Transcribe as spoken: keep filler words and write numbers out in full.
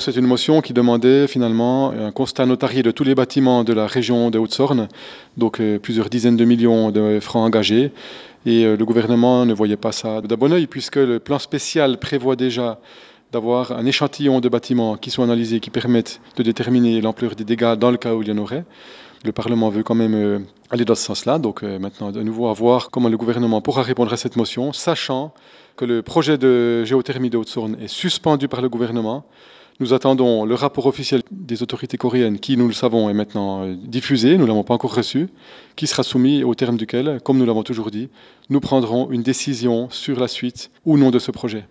c'est une motion qui demandait finalement un constat notarié de tous les bâtiments de la région de Haute-Saône, donc euh, plusieurs dizaines de millions de francs engagés. Et euh, le gouvernement ne voyait pas ça d'un bon oeil, puisque le plan spécial prévoit déjà d'avoir un échantillon de bâtiments qui sont analysés, qui permettent de déterminer l'ampleur des dégâts dans le cas où il y en aurait. Le Parlement veut quand même euh, aller dans ce sens-là. Donc euh, maintenant, de nouveau, à voir comment le gouvernement pourra répondre à cette motion, sachant que le projet de géothermie de Haute-Saône est suspendu par le gouvernement. Nous attendons le rapport officiel des autorités coréennes qui, nous le savons, est maintenant euh, diffusé. Nous ne l'avons pas encore reçu, qui sera soumis au terme duquel, comme nous l'avons toujours dit, nous prendrons une décision sur la suite ou non de ce projet.